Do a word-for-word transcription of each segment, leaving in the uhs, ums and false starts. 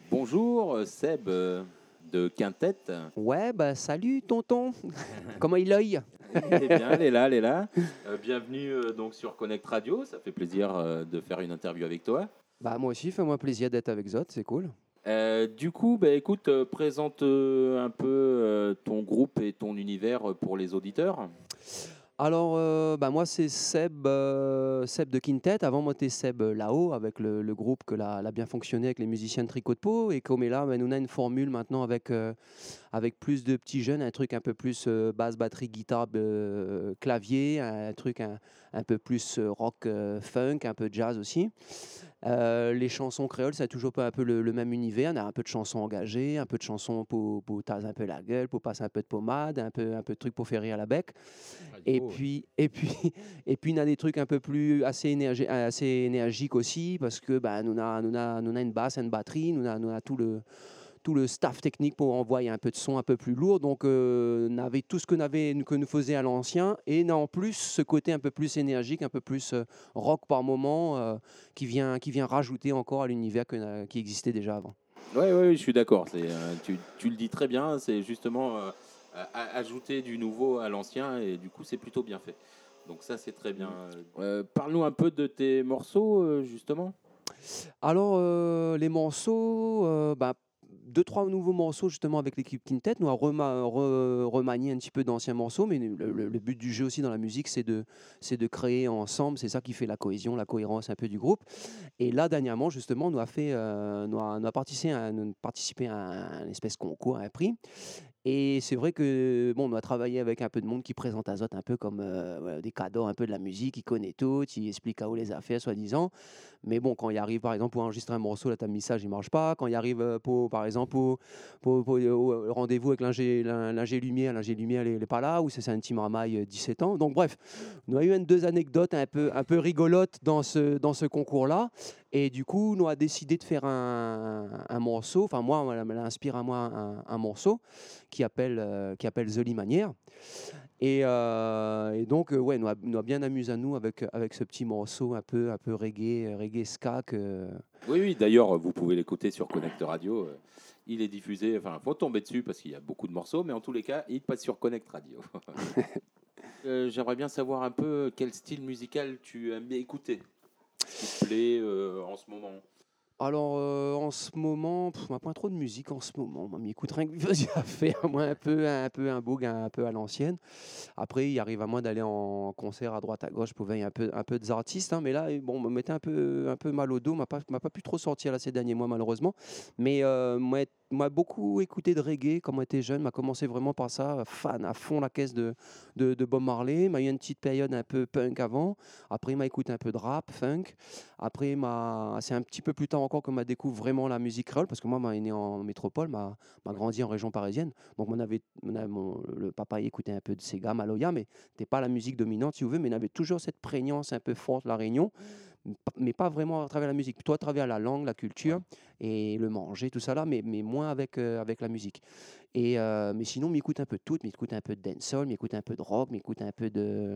Bonjour euh, Seb euh, de Quintet. Ouais, bah salut tonton. Comment il aille? Eh bien, elle est là, elle est là. Euh, bienvenue euh, donc sur Connect Radio. Ça fait plaisir euh, de faire une interview avec toi. Bah moi aussi, fais-moi plaisir d'être avec Zot, c'est cool. Euh, du coup, bah, écoute, euh, présente euh, un peu euh, ton groupe et ton univers euh, pour les auditeurs. Alors, euh, bah moi c'est Seb, euh, Seb de Quintet. Avant moi t'es Seb euh, là-haut avec le, le groupe que l'a, l'a bien fonctionné avec les musiciens de Tricot de Peau. Et comme est là, bah, nous on a une formule maintenant avec, euh, avec plus de petits jeunes, un truc un peu plus euh, basse, batterie, guitare, euh, clavier, un truc un, un peu plus euh, rock, euh, funk, un peu jazz aussi. Euh, les chansons créoles, ça a toujours pas un peu le, le même univers. On a un peu de chansons engagées, un peu de chansons pour, pour taser un peu la gueule, pour passer un peu de pommade, un peu, un peu de trucs pour faire rire la bec. Et puis, et puis, et puis, on a des trucs un peu plus assez, énergi- assez énergiques aussi, parce que bah, nous a, nous a, nous a une basse, une batterie, nous a, nous a tout le tout le staff technique pour envoyer un peu de son un peu plus lourd. Donc, euh, on avait tout ce que, avait, que nous faisait à l'ancien, et en plus ce côté un peu plus énergique, un peu plus euh, rock par moment, euh, qui, vient, qui vient rajouter encore à l'univers que, qui existait déjà avant. Oui, ouais, ouais, je suis d'accord. C'est, euh, tu, tu le dis très bien. C'est justement euh, à- ajouter du nouveau à l'ancien et du coup, c'est plutôt bien fait. Donc ça, c'est très bien. Euh, parle-nous un peu de tes morceaux, euh, justement. Alors, euh, les morceaux, euh, bah, deux, trois nouveaux morceaux justement avec l'équipe Quintet. Nous avons rema- re- remanié un petit peu d'anciens morceaux, mais le, le- le but du jeu aussi dans la musique, c'est de, c'est de créer ensemble. C'est ça qui fait la cohésion, la cohérence un peu du groupe. Et là, dernièrement, justement, nous a fait, euh, nous a, nous a participé, à, nous participé à un, un espèce de concours, à un prix. Et c'est vrai que bon, on a travaillé avec un peu de monde qui présente Azot un peu comme euh, voilà, des cadors un peu de la musique, qui connaît tout, qui explique à où les affaires, soi-disant. Mais bon, quand il arrive, par exemple, pour enregistrer un morceau, là, ta message, il marche pas. Quand il arrive, euh, pour, par exemple, pour, pour, pour, euh, au rendez-vous avec l'ingé, l'in- l'ingé lumière, l'ingé lumière, il n'est pas là, ou c'est c'est un petit marmaille, euh, dix-sept ans. Donc bref, nous avons eu une, deux anecdotes un peu, un peu rigolotes dans ce, dans ce concours-là. Et du coup, nous a décidé de faire un, un morceau. Enfin, moi, elle m'a inspiré à moi un, un morceau qui appelle, euh, qui appelle The Limanière. Et, euh, et donc, euh, ouais, nous a, nous a bien amusé à nous avec, avec ce petit morceau un peu, un peu reggae, reggae ska. Que... Oui, oui, d'ailleurs, vous pouvez l'écouter sur Connect Radio. euh, Il est diffusé, enfin, il faut tomber dessus parce qu'il y a beaucoup de morceaux, mais en tous les cas, il passe sur Connect Radio. Euh, j'aimerais bien savoir un peu quel style musical tu aimes bien écouter, ce qui te plaît euh, en ce moment. Alors, euh, en ce moment, pff, on n'a pas trop de musique en ce moment. Moi, m'écoute rien que vas-y à faire, moi, un peu, un peu un boug, un peu à l'ancienne. Après, il arrive à moi d'aller en concert à droite, à gauche pour voir un peu, un peu des artistes. Hein, mais là, bon, on me mettait un peu, un peu mal au dos. M'a pas, m'a pas pu trop sortir là ces derniers mois, malheureusement. Mais euh, moi, m'a beaucoup écouté de reggae quand on était jeune. M'a commencé vraiment par ça, fan à fond la caisse de, de, de Bob Marley. M'a eu une petite période un peu punk avant. Après, m'a écouté un peu de rap, funk. Après, m'a, c'est un petit peu plus tard encore que m'a découvert vraiment la musique créole, parce que moi, m'a né en métropole, m'a, m'a grandi en région parisienne. Donc, mon avait, mon avait- mon- le papa y écoutait un peu de Sega, Maloya, mais c'était pas la musique dominante, si vous voulez, mais il avait toujours cette prégnance un peu forte, la Réunion, mais pas vraiment à travers la musique, plutôt à travers la langue, la culture Ouais. et le manger, tout ça là, mais, mais moins avec, euh, avec la musique. Et, euh, mais sinon, m'écoute un peu de tout, m'écoute un peu de dancehall, m'écoute un peu de rock, m'écoute un peu de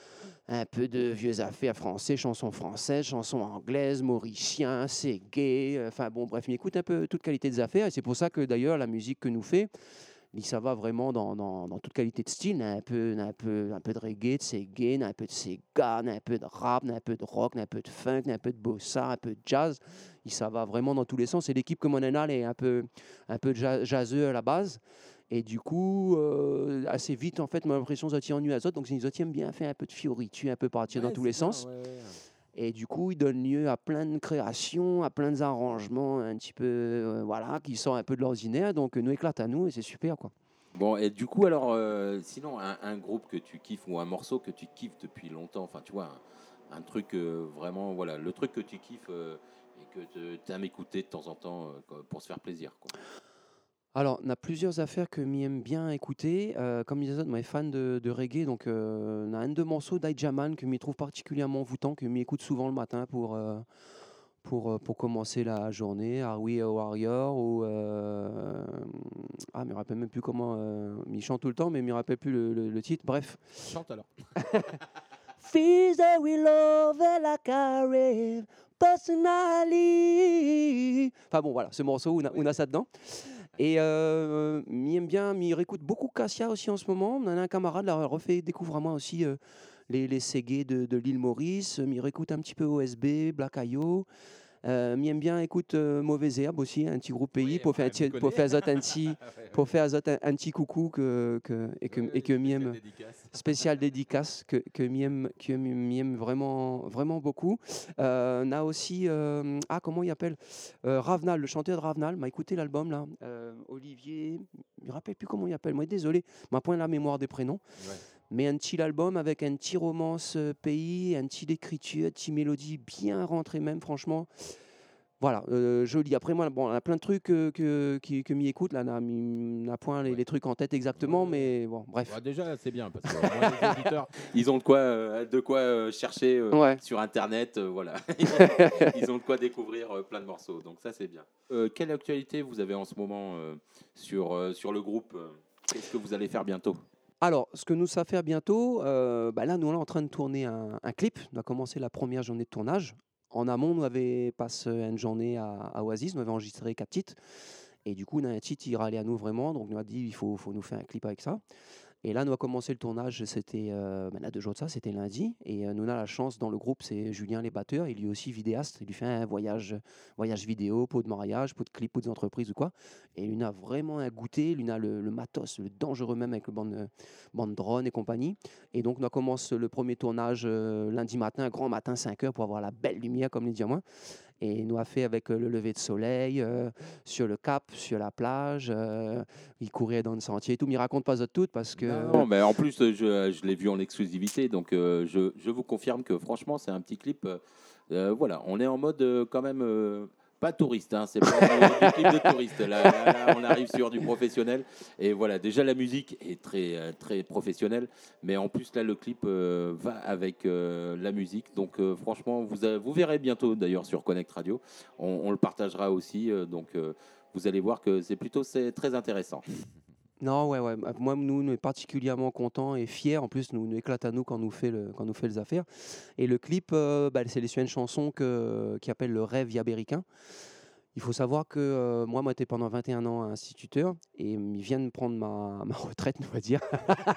un peu de vieux affaires français, chansons françaises, chansons anglaises, mauriciens, c'est gay. Enfin bon, bref, il écoute un peu toute qualité des affaires. Et c'est pour ça que d'ailleurs, la musique que nous fait, ça va vraiment dans, dans, dans toute qualité de style. Un peu, un peu, un peu de reggae, de reggae, un peu de sega, un peu de rap, un peu de rock, un peu de funk, un peu de bossa, un peu de jazz. Et ça va vraiment dans tous les sens. Et l'équipe comme on en a, elle est un peu, un peu jazzeux à la base. Et du coup, euh, assez vite, en fait, mon impression, ça tient en nu à Zot. Donc, les autres aiment bien faire un peu de fioritu, un peu partir dans Ouais, tous c'est les bien, sens. ouais, ouais. Et du coup, il donne lieu à plein de créations, à plein d'arrangements un petit peu, euh, voilà, qui sortent un peu de l'ordinaire. Donc, nous éclate à nous et c'est super, quoi. Bon, et du coup, alors, euh, sinon, un, un groupe que tu kiffes ou un morceau que tu kiffes depuis longtemps, enfin, tu vois, un, un truc euh, vraiment, voilà, le truc que tu kiffes euh, et que tu aimes écouter de temps en temps euh, pour se faire plaisir, quoi. Alors, on a plusieurs affaires que m'y aime bien écouter. Euh, comme disait, moi, je suis fan de, de reggae, donc euh, on a un de morceaux d'Aïjaman que m'y trouve particulièrement envoûtant, que m'y écoute souvent le matin pour, euh, pour, euh, pour commencer la journée. Are We a Warrior ou euh, ah, je me rappelle même plus comment. Euh, m'y chante tout le temps, mais je me rappelle plus le, le- le titre. Bref. Chante alors. Feels that we love like a rave, personally. Enfin bon, voilà, ce morceau, on a, on a ça dedans. Et euh, m'y aime bien, m'y réécoute beaucoup Cassia aussi en ce moment. On a un camarade, là, refait découvre à moi aussi euh, les, les Ségués de, de l'île Maurice. M'y réécoute un petit peu O S B, Black Io. Euh, m'y aime bien, écoute euh, Mauvaise Herbe aussi, un petit groupe pays, Oui, pour, faire, ouais, un petit- pour faire zot un petit, pour faire zot un, un petit coucou que, que, et que, Oui, et que m'y spécial aime, dédicace. spécial dédicace, que, que m'y aime, que m'y aime vraiment, vraiment beaucoup. Euh, on a aussi, euh, ah comment il appelle, euh, Ravenal, le chanteur de Ravenal, m'a écouté l'album là, euh, Olivier, je me rappelle plus comment il appelle, moi désolé, m'a point la mémoire des prénoms. Ouais. Mais un petit album avec un petit romance euh, pays, un petit d'écriture, un petit mélodie bien rentrée même, franchement. Voilà, euh, joli. Après, moi, bon, on a plein de trucs euh, que, qui, que m'y écoute. Là, on a, mis- on a point les, Ouais. les trucs en tête exactement, Ouais. mais bon, bref. Bah, déjà, c'est bien parce que au moins, les auditeurs, ils ont de quoi, euh, de quoi euh, chercher euh, Ouais. sur Internet. euh, voilà, ils ont de quoi découvrir euh, plein de morceaux. Donc ça, c'est bien. Euh, quelle actualité vous avez en ce moment euh, sur euh, sur le groupe euh, Qu'est-ce que vous allez faire bientôt? Alors, ce que nous ça faire bientôt, euh, bah là, nous, on est en train de tourner un, un clip. On a commencé la première journée de tournage. En amont, nous avons passé une journée à, à Oasis. Nous avons enregistré quatre titres. Et du coup, on a un titre, il râlait à nous vraiment. Donc, nous a dit, il faut, faut nous faire un clip avec ça. Et là, nous a commencé le tournage, c'était euh, ben là, deux jours de ça, c'était lundi. Et euh, nous, on a la chance dans le groupe, c'est Julien les batteurs, il est aussi vidéaste. Il lui fait un voyage, voyage vidéo, pot de mariage, pot de clip, pot d'entreprise ou quoi. Et lui a vraiment un goûter, lui a le, le matos, le dangereux même avec le bande, euh, bande drone et compagnie. Et donc, on a commencé le premier tournage euh, lundi matin, grand matin, cinq heures, pour avoir la belle lumière, comme les diamants. Et nous a fait avec euh, le lever de soleil, euh, sur le cap, sur la plage. Euh, il courait dans le sentier et tout. Mais il raconte pas ça tout parce que. Non, mais en plus, euh, je, je l'ai vu en exclusivité, donc euh, je, je vous confirme que franchement, c'est un petit clip. euh, euh, voilà, on est en mode euh, quand même euh, pas touriste, hein, c'est pas du, du clip de touriste. Là, là, là, on arrive sur du professionnel. Et voilà, déjà la musique est très euh, très professionnelle, mais en plus là, le clip euh, va avec euh, la musique. Donc euh, franchement, vous a- vous verrez bientôt d'ailleurs sur Connect Radio. On, on le partagera aussi, euh, donc euh, vous allez voir que c'est plutôt c'est très intéressant. Non, ouais, ouais. bah, Moi, nous, nous est particulièrement contents et fiers. En plus, nous, nous éclate à nous quand nous fait le, quand nous fait les affaires. Et le clip, euh, bah, c'est sur une chanson que, qui appelle Le rêve yabéricain. Il faut savoir que euh, moi, moi, j'étais pendant vingt et un ans instituteur et euh, ils viennent prendre ma, ma retraite, on va dire,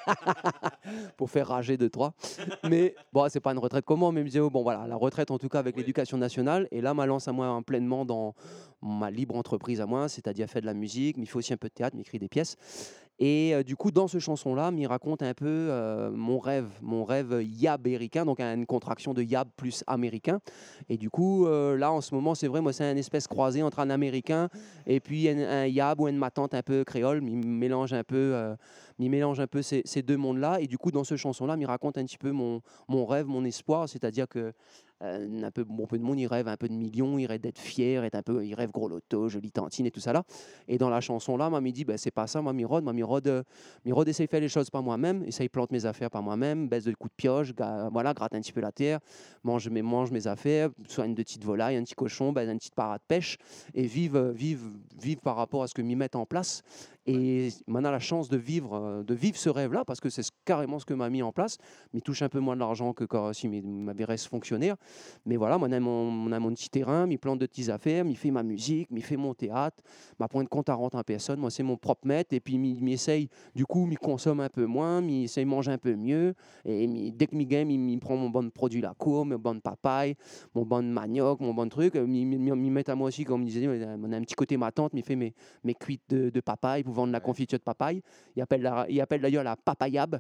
pour faire rager deux, trois. Mais bon, c'est pas une retraite comment, mais ils me disaient, oh, bon, voilà, la retraite en tout cas avec Oui. l'éducation nationale. Et là, ma lance à moi hein, pleinement dans ma libre entreprise à moi, c'est-à-dire faire de la musique, mais il fait aussi un peu de théâtre, m'écrit des pièces. Et euh, du coup, dans ce chanson-là, m'y raconte un peu euh, mon rêve, mon rêve yabéricain, donc une contraction de yab plus américain. Et du coup, euh, là, en ce moment, c'est vrai, moi, c'est un espèce croisé entre un américain et puis un, un yab ou une matante un peu créole. Il mélange un peu, euh, il mélange un peu ces, ces deux mondes-là. Et du coup, dans ce chanson-là, m'y raconte un petit peu mon, mon rêve, mon espoir, c'est-à-dire que euh, un peu, bon, peu de monde, il rêve un peu de millions, il rêve d'être fier, être un peu, il rêve gros loto, jolie tantine et tout ça là. Et dans la chanson là, moi, il dit, ben, c'est pas ça, moi, Mirod, moi, Mirod, euh, Mirod essaye de faire les choses par moi-même, essaye de planter mes affaires par moi-même, baisse de coups de pioche, ga- voilà, gratte un petit peu la terre, mange mes, mange mes affaires, soigne de petites volailles, un petit cochon, baise une petite parade de pêche, et vive, euh, vive, vive par rapport à ce que m'y mettent en place. Et on a la chance de vivre, euh, de vivre ce rêve-là, parce que c'est ce- carrément ce que m'a mis en place. Il touche un peu moins de l'argent que quand si m'avait resté fonctionnaire. Mais voilà, moi, on a mon, on a mon petit terrain, il plante de petites affaires, il fait ma musique, il fait mon théâtre, ma point de compte à rente en personne. Moi, c'est mon propre maître. Et puis, il essaye, du coup, il consomme un peu moins, il essaye de manger un peu mieux. Et m'y- dès que mi game, il prend mon bon produit la cour, mon bon papaye, mon bon manioc, mon bon truc. Il m'y met à moi aussi, comme il disait, on a un petit côté ma tante, il fait mes, mes cuites de, de papaye pour vendre la Ouais. confiture de papaye. Il appelle, la, il appelle d'ailleurs la papayab.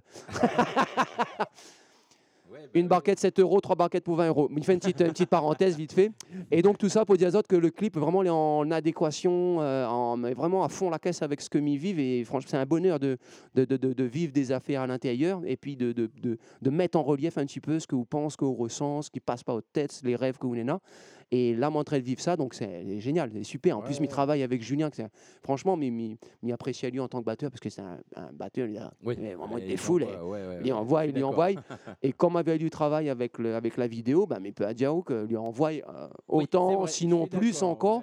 Ouais, bah Une oui. barquette sept euros, trois barquettes pour vingt euros. Il fait une petite, une petite parenthèse vite fait. Et donc tout ça pour dire aux autres que le clip vraiment il est en adéquation, euh, en, mais vraiment à fond la caisse avec ce que m'y vivent. Et franchement, c'est un bonheur de, de, de, de, de vivre des affaires à l'intérieur et puis de, de, de, de mettre en relief un petit peu ce que vous pensez, ce que vous ressentez, ce qui passe par votre tête, les rêves que vous n'avez. Et là, m'en train de vivre ça, donc c'est génial, c'est super. En Ouais, plus, ouais. m'y travaille avec Julien, que c'est- franchement, m'y m'y apprécie à lui en tant que batteur parce que c'est un, un batteur, il a Oui. il a vraiment Et des ils foules. ont et- pas- ouais, ouais, il lui ouais, envoie, je suis il lui d'accord. envoie. Et comme avait du travail avec, le, avec la vidéo, bah, mais peut à dire que lui envoie euh, Oui, c'est autant, vrai, je sinon suis plus d'accord, encore. ouais, ouais.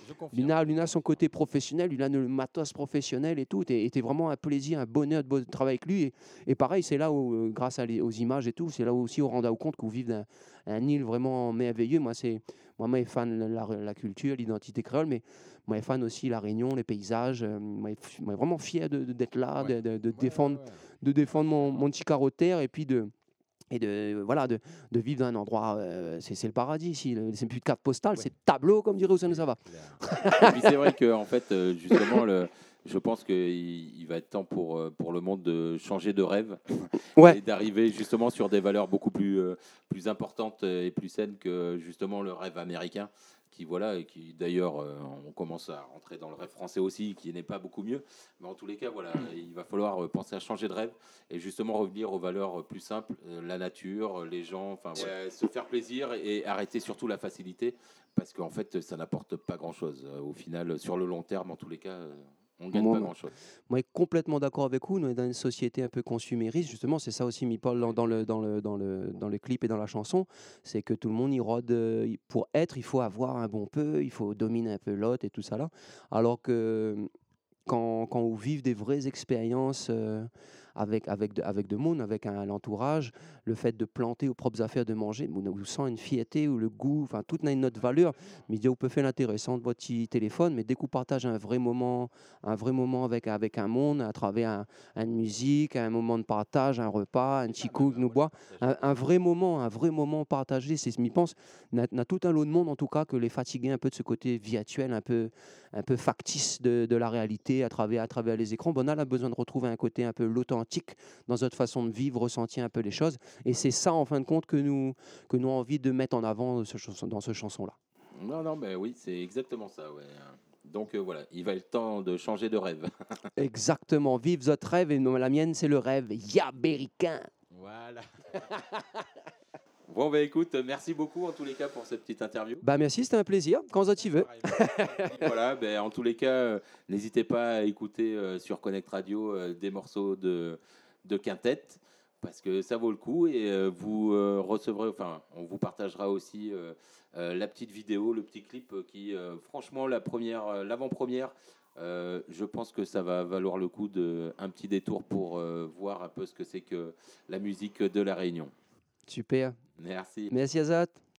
Je confirme. Luna, Luna, son côté professionnel, Luna, le matos professionnel et tout, était vraiment un plaisir, un bonheur de, bo- de travailler avec lui. Et, et pareil, c'est là où, euh, grâce à les- aux images et tout, c'est là où aussi on rend compte qu'on vit d'un un île vraiment merveilleux. Moi, c'est moi, moi, je suis fan de la, la culture, l'identité créole, mais moi, je suis fan aussi de la Réunion, les paysages. euh, Moi, je suis moi, vraiment fier de- de- d'être là, Ouais. de, de- de Ouais, défendre, ouais, ouais. de défendre mon, Absolument. mon petit carreau de terre et puis de et de voilà de, de vivre dans un endroit, euh, c'est c'est le paradis ici. Le- C'est plus de carte postale, Ouais. c'est tableau comme dirait Oussama C'est Sava. clair. Et puis c'est vrai que en fait, euh, justement, le, je pense qu'il il va être temps pour, euh, pour le monde de changer de rêve Ouais. et d'arriver justement sur des valeurs beaucoup plus, euh, plus importantes et plus saines que justement le rêve américain, qui voilà, et qui d'ailleurs, euh, on commence à rentrer dans le rêve français aussi, qui n'est pas beaucoup mieux. Mais en tous les cas, voilà, il va falloir euh, penser à changer de rêve et justement revenir aux valeurs plus simples, euh, la nature, les gens, enfin voilà. Euh, se faire plaisir et arrêter surtout la facilité, parce qu'en fait, ça n'apporte pas grand-chose. Euh, Au final, sur le long terme, en tous les cas, euh, on ne gagne Moi, pas moi, grand-chose. moi, je suis complètement d'accord avec vous. Nous sommes dans une société un peu consumériste. Justement, c'est ça aussi, m'y parle dans, dans le, dans, le, dans, le, dans le clip et dans la chanson. C'est que tout le monde y rôde. euh, il- Pour être, il faut avoir un bon peu, il faut dominer un peu l'autre et tout ça là. Alors que quand, quand on vit des vraies expériences euh, avec, avec, de, avec de monde, avec un, l'entourage, le fait de planter aux propres affaires, de manger, on, on sent une fierté ou le goût, enfin, tout a une autre valeur. Mais il dit, on peut faire l'intéressant de votre petit téléphone, mais dès qu'on partage un vrai moment, un vrai moment avec, avec un monde, à travers un, une musique, un moment de partage, un repas, un petit coup que nous boit, un, un vrai moment, un vrai moment partagé, c'est ce que je pense. On a, on a tout un lot de monde, en tout cas, que les fatiguer un peu de ce côté virtuel, un peu, un peu factice de, de la réalité à travers, à travers les écrans. Bon, on a besoin de retrouver un côté un peu l'authentique dans notre façon de vivre, ressentir un peu les choses. Et c'est ça, en fin de compte, que nous, que nous avons envie de mettre en avant dans ce chanson- dans ce chanson-là. Non, non, mais oui, c'est exactement ça. Ouais. Donc euh, voilà, il va être temps de changer de rêve. Exactement. Vive votre rêve et non, la mienne, c'est le rêve yabéricain. Voilà. Bon, bah écoute, merci beaucoup en tous les cas pour cette petite interview. Bah merci, c'était un plaisir. Quand ça tu veux. Voilà, ben, en tous les cas, euh, n'hésitez pas à écouter euh, sur Connect Radio euh, des morceaux de, de Quintet, parce que ça vaut le coup et euh, vous euh, recevrez, enfin, on vous partagera aussi euh, euh, la petite vidéo, le petit clip euh, qui, euh, franchement, la première, euh, l'avant-première, euh, je pense que ça va valoir le coup de un petit détour pour euh, voir un peu ce que c'est que la musique de La Réunion. Super. Merci. Merci Azat.